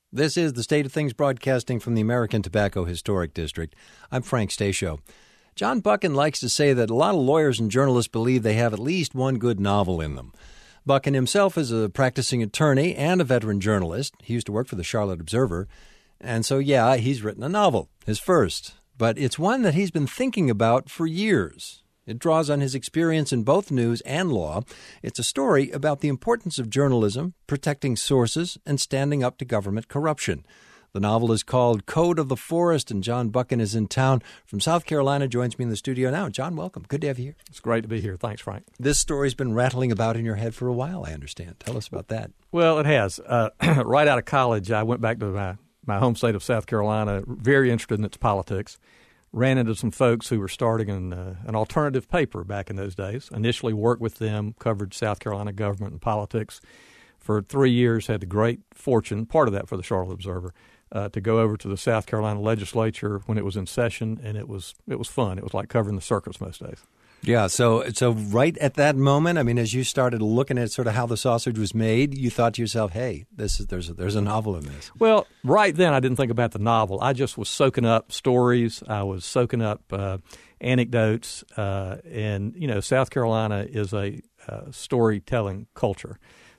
This is the State of Things broadcasting from the American Tobacco Historic District. I'm Frank Stasio. John Buchan likes to say that a lot of lawyers and journalists believe they have at least one good novel in them. Buchan himself is a practicing attorney and a veteran journalist. He used to work for the Charlotte Observer. And so, yeah, he's written a novel, his first. But it's one that he's been thinking about for years. It draws on his experience in both news and law. It's a story about the importance of journalism, protecting sources, and standing up to government corruption. The novel is called Code of the Forest, and John Buchan is in town from South Carolina, joins me in the studio now. John, welcome. Good to have you here. It's great to be here. Thanks, Frank. This story's been rattling about in your head for a while, I understand. Tell us about that. Well, it has. Right out of college, I went back to my home state of South Carolina, very interested in its politics. Ran into some folks who were starting an alternative paper back in those days. Initially worked with them, covered South Carolina government and politics. For 3 years, had the great fortune, part of that for the Charlotte Observer, to go over to the South Carolina legislature when it was in session, and it was fun. It was like covering the circus most days. Yeah, so right at that moment, I mean, as you started looking at sort of how the sausage was made, you thought to yourself, hey, there's a novel in this. Well, right then I didn't think about the novel. I just was soaking up stories. I was soaking up anecdotes. And, you know, South Carolina is a storytelling culture.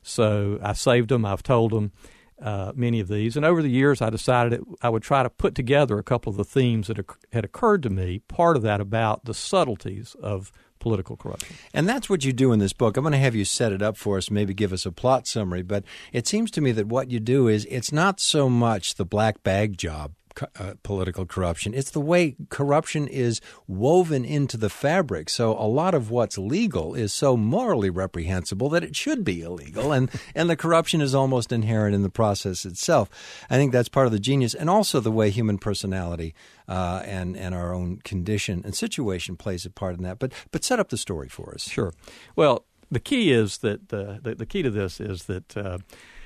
So I saved them. I've told them many of these. And over the years, I decided I would try to put together a couple of the themes that had occurred to me, part of that about the subtleties of political corruption. And that's what you do in this book. I'm going to have you set it up for us, maybe give us a plot summary. But it seems to me that what you do is it's not so much the black bag job, political corruption. It's the way corruption is woven into the fabric. So a lot of what's legal is so morally reprehensible that it should be illegal. And the corruption is almost inherent in the process itself. I think that's part of the genius. And also the way human personality and our own condition and situation plays a part in that. But set up the story for us. Sure. Well, the key is that the key to this is that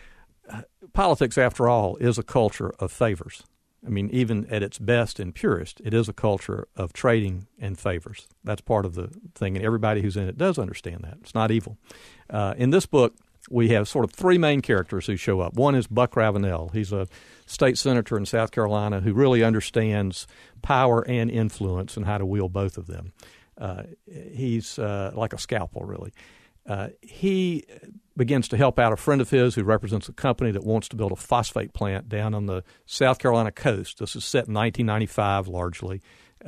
politics, after all, is a culture of favors. I mean, even at its best and purest, it is a culture of trading and favors. That's part of the thing, and everybody who's in it does understand that. It's not evil. In this book, we have sort of three main characters who show up. One is Buck Ravenel. He's a state senator in South Carolina who really understands power and influence and how to wield both of them. He's like a scalpel, really. He begins to help out a friend of his who represents a company that wants to build a phosphate plant down on the South Carolina coast. This is set in 1995 largely,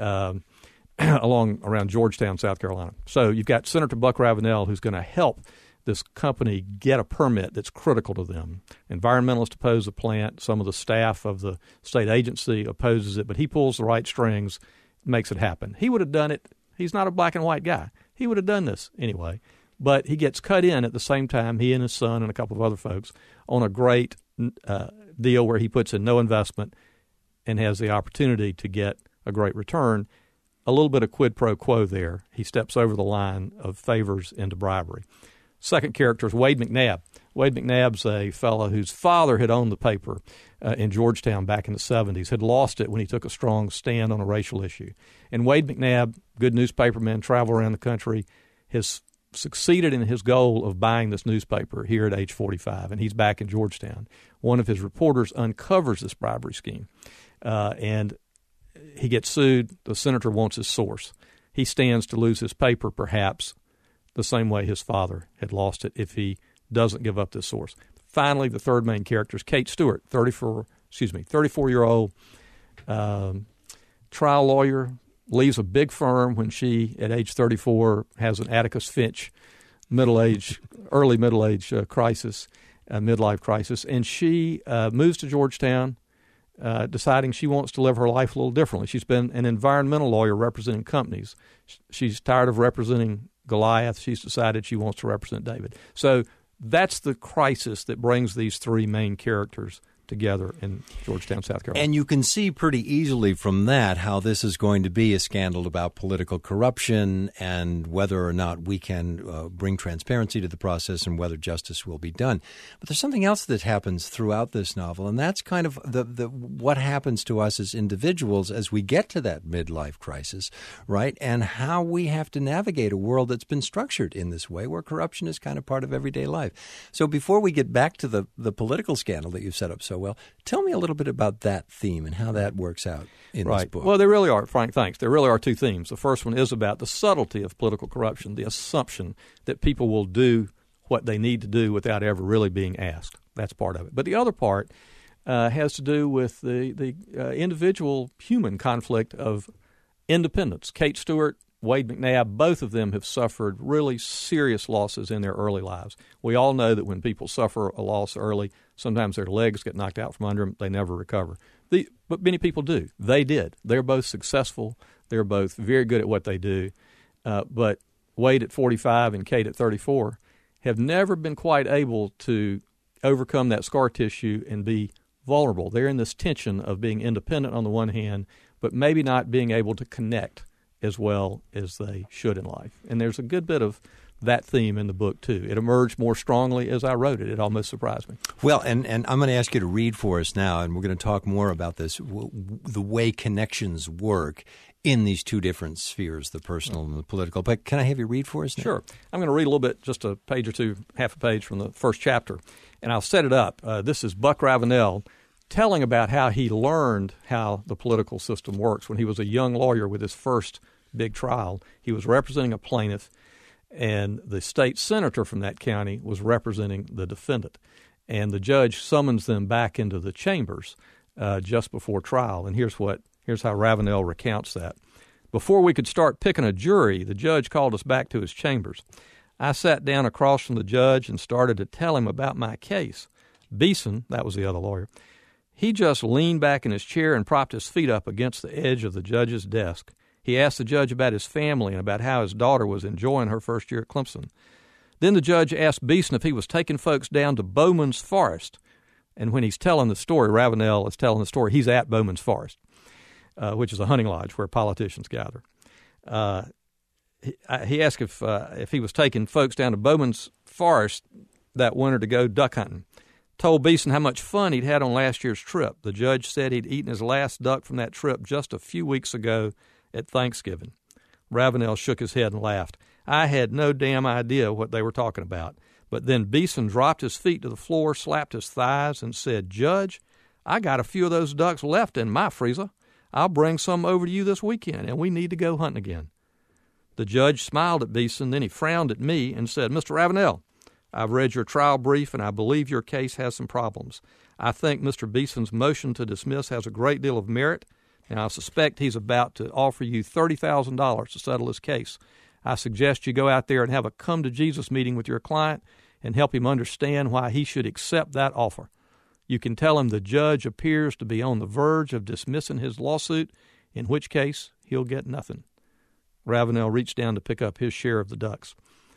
around Georgetown, South Carolina. So you've got Senator Buck Ravenel who's going to help this company get a permit that's critical to them. Environmentalists oppose the plant. Some of the staff of the state agency opposes it, but he pulls the right strings, makes it happen. He would have done it. He's not a black and white guy. He would have done this anyway. But he gets cut in at the same time, he and his son and a couple of other folks, on a great deal where he puts in no investment and has the opportunity to get a great return. A little bit of quid pro quo there. He steps over the line of favors into bribery. Second character is Wade McNabb. Wade McNabb's a fellow whose father had owned the paper in Georgetown back in the 70s, had lost it when he took a strong stand on a racial issue. And Wade McNabb, good newspaperman, traveled around the country, has succeeded in his goal of buying this newspaper here at age 45, and he's back in Georgetown. One of his reporters uncovers this bribery scheme, and he gets sued. The senator wants his source. He stands to lose his paper, perhaps the same way his father had lost it if he doesn't give up this source. Finally, the third main character is Kate Stewart, 34-year-old trial lawyer, leaves a big firm when she, at age 34, has an Atticus Finch early middle-age crisis, midlife crisis, and she moves to Georgetown, deciding she wants to live her life a little differently. She's been an environmental lawyer representing companies. She's tired of representing Goliath. She's decided she wants to represent David. So that's the crisis that brings these three main characters together in Georgetown, South Carolina. And you can see pretty easily from that how this is going to be a scandal about political corruption and whether or not we can bring transparency to the process and whether justice will be done. But there's something else that happens throughout this novel, and that's kind of the what happens to us as individuals as we get to that midlife crisis, right? And how we have to navigate a world that's been structured in this way where corruption is kind of part of everyday life. So before we get back to the political scandal that you've set up so so well. Tell me a little bit about that theme and how that works out in this book. Well, there really are, Frank, thanks. There really are two themes. The first one is about the subtlety of political corruption, the assumption that people will do what they need to do without ever really being asked. That's part of it. But the other part has to do with the individual human conflict of independence. Kate Stewart, Wade McNabb, both of them have suffered really serious losses in their early lives. We all know that when people suffer a loss early, sometimes their legs get knocked out from under them. They never recover. But many people do. They did. They're both successful. They're both very good at what they do. But Wade at 45 and Kate at 34 have never been quite able to overcome that scar tissue and be vulnerable. They're in this tension of being independent on the one hand, but maybe not being able to connect as well as they should in life. And there's a good bit of that theme in the book, too. It emerged more strongly as I wrote it. It almost surprised me. Well, and I'm going to ask you to read for us now, and we're going to talk more about this, the way connections work in these two different spheres, the personal and the political. But can I have you read for us now? Sure. I'm going to read a little bit, just a page or two, half a page from the first chapter, and I'll set it up. This is Buck Ravenel telling about how he learned how the political system works when he was a young lawyer with his first big trial. He was representing a plaintiff, and the state senator from that county was representing the defendant. And the judge summons them back into the chambers just before trial. And here's how Ravenel recounts that. Before we could start picking a jury, the judge called us back to his chambers. I sat down across from the judge and started to tell him about my case. Beeson, that was the other lawyer, he just leaned back in his chair and propped his feet up against the edge of the judge's desk. He asked the judge about his family and about how his daughter was enjoying her first year at Clemson. Then the judge asked Beeson if he was taking folks down to Bowman's Forest. And when he's telling the story, Ravenel is telling the story, he's at Bowman's Forest, which is a hunting lodge where politicians gather. He asked if he was taking folks down to Bowman's Forest that winter to go duck hunting. Told Beeson how much fun he'd had on last year's trip. The judge said he'd eaten his last duck from that trip just a few weeks ago at Thanksgiving. Ravenel shook his head and laughed. I had no damn idea what they were talking about. But then Beeson dropped his feet to the floor, slapped his thighs, and said, Judge, I got a few of those ducks left in my freezer. I'll bring some over to you this weekend, and we need to go hunting again. The judge smiled at Beeson, then he frowned at me and said, Mr. Ravenel, I've read your trial brief, and I believe your case has some problems. I think Mr. Beeson's motion to dismiss has a great deal of merit, and I suspect he's about to offer you $30,000 to settle his case. I suggest you go out there and have a come-to-Jesus meeting with your client and help him understand why he should accept that offer. You can tell him the judge appears to be on the verge of dismissing his lawsuit, in which case he'll get nothing. Ravenel reached down to pick up his share of the ducks.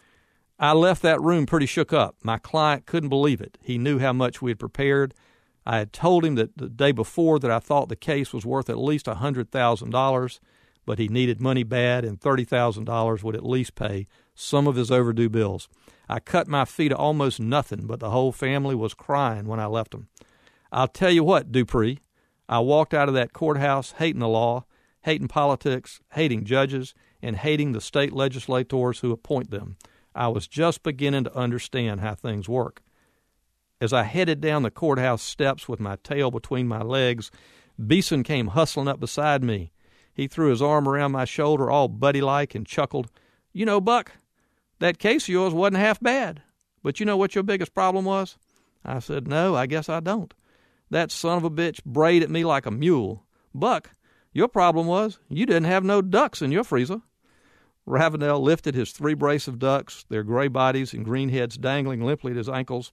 I left that room pretty shook up. My client couldn't believe it. He knew how much we had prepared. I had told him that the day before that I thought the case was worth at least $100,000, but he needed money bad, and $30,000 would at least pay some of his overdue bills. I cut my fee to almost nothing, but the whole family was crying when I left them. I'll tell you what, Dupree, I walked out of that courthouse hating the law, hating politics, hating judges, and hating the state legislators who appoint them. I was just beginning to understand how things work. As I headed down the courthouse steps with my tail between my legs, Beeson came hustling up beside me. He threw his arm around my shoulder all buddy-like and chuckled, You know, Buck, that case of yours wasn't half bad. But you know what your biggest problem was? I said, No, I guess I don't. That son of a bitch brayed at me like a mule. Buck, your problem was you didn't have no ducks in your freezer. Ravenel lifted his 3 brace of ducks, their gray bodies and green heads dangling limply at his ankles.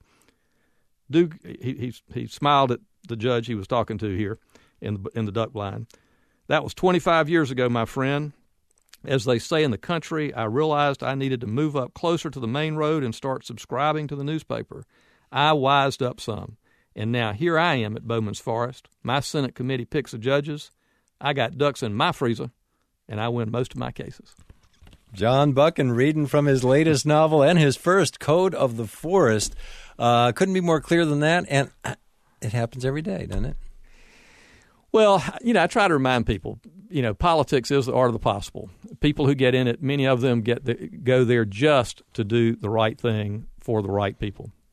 He smiled at the judge he was talking to here in the duck blind. That was 25 years ago, my friend. As they say in the country, I realized I needed to move up closer to the main road and start subscribing to the newspaper. I wised up some, and now here I am at Bowman's Forest. My Senate committee picks the judges. I got ducks in my freezer, and I win most of my cases. John Buchan reading from his latest novel and his first, Code of the Forest. Couldn't be more clear than that, and it happens every day, doesn't it? Well, I try to remind people, politics is the art of the possible. People who get in it, many of them go there just to do the right thing for the right people.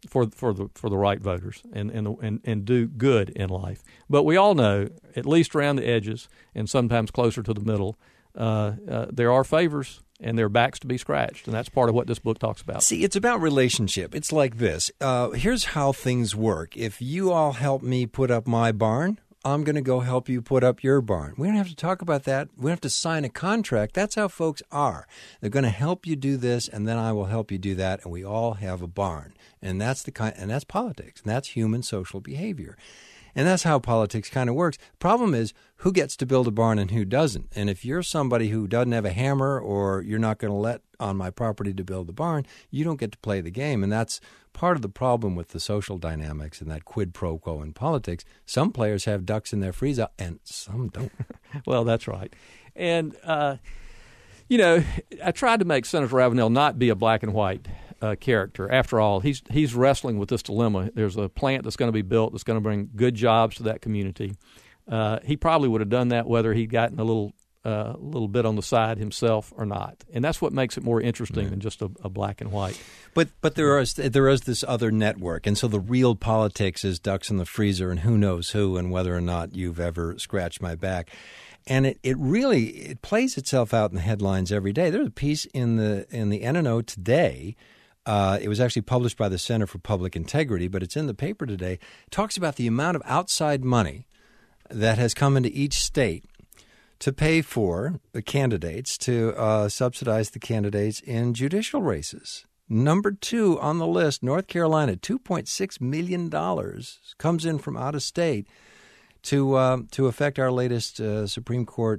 for the right voters and do good in life. But we all know, at least around the edges and sometimes closer to the middle, there are favors and there are backs to be scratched, and that's part of what this book talks about. See, it's about relationship. It's like this. Here's how things work. If you all help me put up my barn, I'm going to go help you put up your barn. We don't have to talk about that. We don't have to sign a contract. That's how folks are. They're going to help you do this, and then I will help you do that, and we all have a barn. And that's that's politics, and that's human social behavior. And that's how politics kind of works. Problem is, who gets to build a barn and who doesn't? And if you're somebody who doesn't have a hammer, or you're not going to let on my property to build the barn, you don't get to play the game. And that's part of the problem with the social dynamics and that quid pro quo in politics. Some players have ducks in their freezer and some don't. Well, that's right. And, I tried to make Senator Ravenel not be a black and white character. After all, he's wrestling with this dilemma. There's a plant that's going to be built that's going to bring good jobs to that community. He probably would have done that whether he'd gotten a little bit on the side himself or not, and that's what makes it more interesting than just a black and white. But there is this other network, and so the real politics is ducks in the freezer and who knows who and whether or not you've ever scratched my back. And it really plays itself out in the headlines every day. There's a piece in the NNO today. It was actually published by the Center for Public Integrity, but it's in the paper today. It talks about the amount of outside money that has come into each state to pay for the candidates, to subsidize the candidates in judicial races. Number 2 on the list, North Carolina, $2.6 million comes in from out of state to affect our latest Supreme Court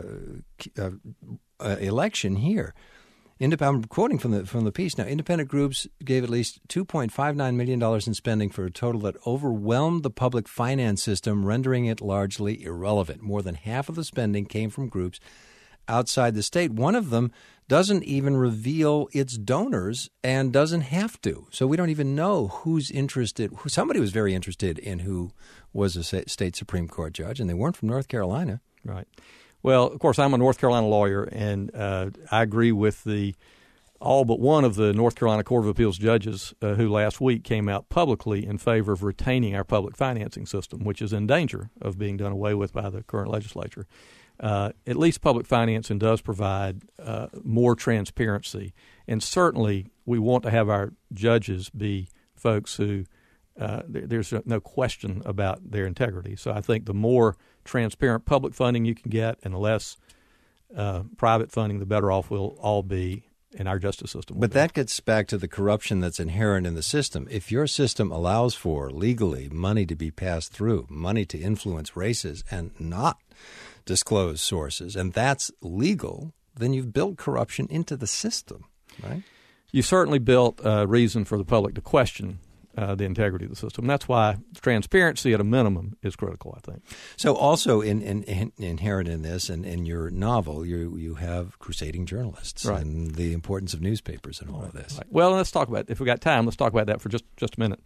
election here. I'm quoting from the piece now. Independent groups gave at least $2.59 million in spending for a total that overwhelmed the public finance system, rendering it largely irrelevant. More than half of the spending came from groups outside the state. One of them doesn't even reveal its donors and doesn't have to. So we don't even know who's interested. Somebody was very interested in who was a state Supreme Court judge, and they weren't from North Carolina. Right. Well, of course, I'm a North Carolina lawyer, and I agree with all but one of the North Carolina Court of Appeals judges who last week came out publicly in favor of retaining our public financing system, which is in danger of being done away with by the current legislature. At least public financing does provide more transparency, and certainly we want to have our judges be folks who there's no question about their integrity. So I think the more transparent public funding you can get and the less private funding, the better off we'll all be in our justice system. But that gets back to the corruption that's inherent in the system. If your system allows for legally money to be passed through, money to influence races and not disclose sources, and that's legal, then you've built corruption into the system, right? You certainly built a reason for the public to question the integrity of the system. That's why transparency at a minimum is critical, I think. So also inherent in this and in your novel, you have crusading journalists and the importance of newspapers and all of this. Right. Well, let's talk about, if we got time, let's talk about that for just a minute.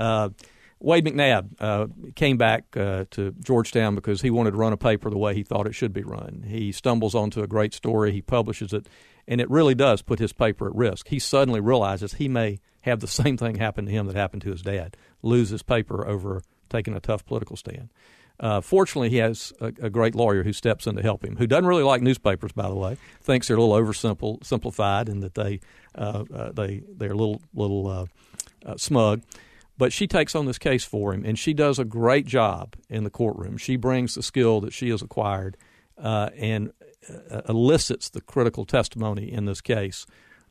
Wade McNabb came back to Georgetown because he wanted to run a paper the way he thought it should be run. He stumbles onto a great story, he publishes it, and it really does put his paper at risk. He suddenly realizes he may have the same thing happen to him that happened to his dad, lose his paper over taking a tough political stand. Fortunately, he has a great lawyer who steps in to help him, who doesn't really like newspapers, by the way, thinks they're a little oversimplified and that they're a little smug. But she takes on this case for him, and she does a great job in the courtroom. She brings the skill that she has acquired and elicits the critical testimony in this case.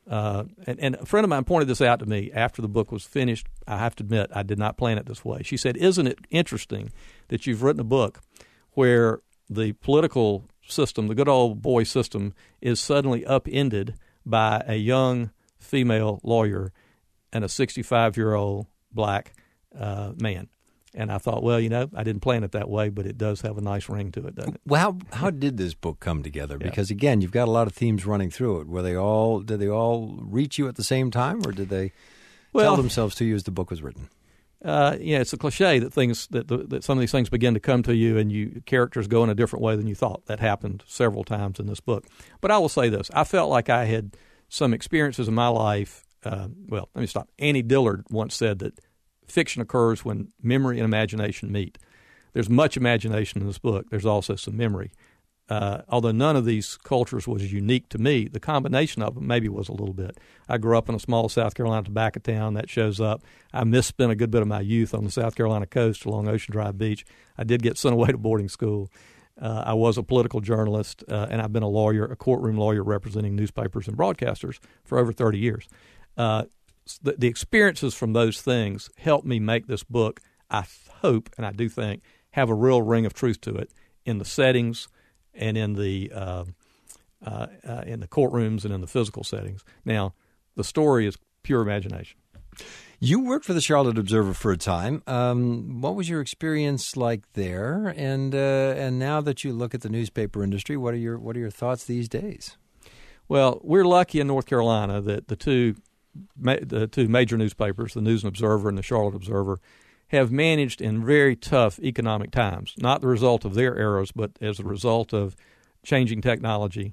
And a friend of mine pointed this out to me after the book was finished. I have to admit, I did not plan it this way. She said, "Isn't it interesting that you've written a book where the political system, the good old boy system, is suddenly upended by a young female lawyer and a 65-year-old black man?" And I thought, well, I didn't plan it that way, but it does have a nice ring to it, doesn't it? Well, how did this book come together? Because, again, you've got a lot of themes running through it. Did they all reach you at the same time, or did they tell themselves to you as the book was written? It's a cliche that that some of these things begin to come to you and characters go in a different way than you thought. That happened several times in this book. But I will say this. I felt like I had some experiences in my life let me stop. Annie Dillard once said that fiction occurs when memory and imagination meet. There's much imagination in this book. There's also some memory. Although none of these cultures was unique to me, the combination of them maybe was a little bit. I grew up in a small South Carolina tobacco town. That shows up. I misspent a good bit of my youth on the South Carolina coast along Ocean Drive Beach. I did get sent away to boarding school. I was a political journalist, and I've been a courtroom lawyer representing newspapers and broadcasters for over 30 years. The experiences from those things helped me make this book, I hope, and I do think, have a real ring of truth to it in the settings and in the courtrooms and in the physical settings. Now, the story is pure imagination. You worked for the Charlotte Observer for a time. What was your experience like there? And now that you look at the newspaper industry, what are your thoughts these days? Well, we're lucky in North Carolina that the two major newspapers, the News and Observer and the Charlotte Observer, have managed in very tough economic times, not the result of their errors, but as a result of changing technology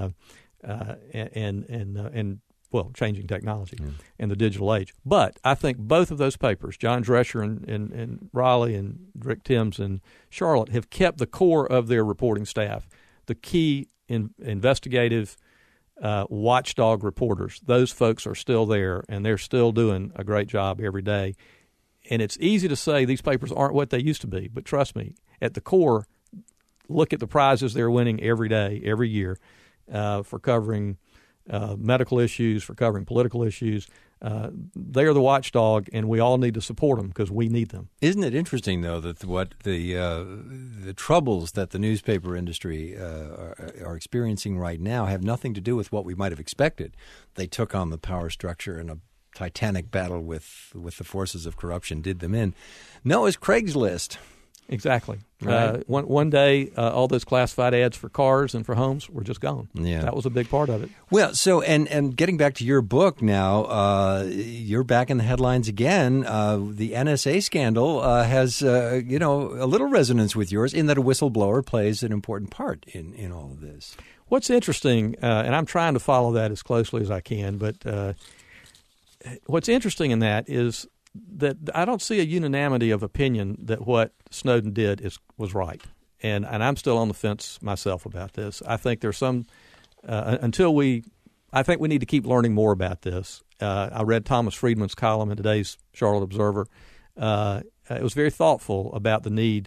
changing technology in the digital age. But I think both of those papers, John Drescher in Raleigh and Rick Timms in Charlotte, have kept the core of their reporting staff, the key investigative watchdog reporters. Those folks are still there, and they're still doing a great job every day. And it's easy to say these papers aren't what they used to be, but trust me, at the core, look at the prizes they're winning every day, every year, for covering medical issues, for covering political issues. They are the watchdog, and we all need to support them because we need them. Isn't it interesting, though, that what the troubles that the newspaper industry are experiencing right now have nothing to do with what we might have expected? They took on the power structure and a titanic battle with the forces of corruption did them in. No, it's Craigslist. Exactly. Right. One day, all those classified ads for cars and for homes were just gone. Yeah. That was a big part of it. Well, so and getting back to your book now, you're back in the headlines again. The NSA scandal has a little resonance with yours in that a whistleblower plays an important part in all of this. What's interesting, and I'm trying to follow that as closely as I can, but what's interesting in that is that I don't see a unanimity of opinion that what Snowden did was right, and I'm still on the fence myself about this. I think there's some I think we need to keep learning more about this. I read Thomas Friedman's column in today's Charlotte Observer. It was very thoughtful about the need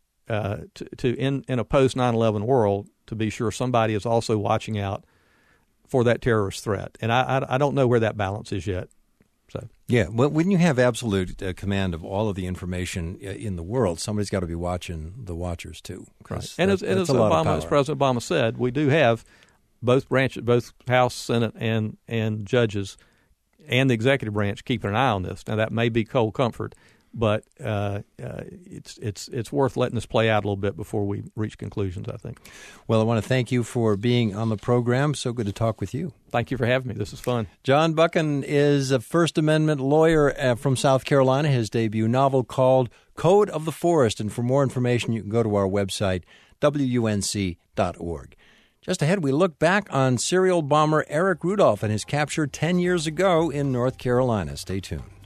to in a post 9/11 world to be sure somebody is also watching out for that terrorist threat, and I don't know where that balance is yet. So. Yeah, well, when you have absolute command of all of the information in the world, somebody's got to be watching the watchers too. Right. And as President Obama said, we do have both branches, both House, Senate, and judges, and the executive branch keeping an eye on this. Now that may be cold comfort, but it's worth letting this play out a little bit before we reach conclusions, I think. Well, I want to thank you for being on the program. So good to talk with you. Thank you for having me. This is fun. John Buchan is a First Amendment lawyer from South Carolina. His debut novel called Code of the Forest. And for more information, you can go to our website, WUNC.org. Just ahead, we look back on serial bomber Eric Rudolph and his capture 10 years ago in North Carolina. Stay tuned.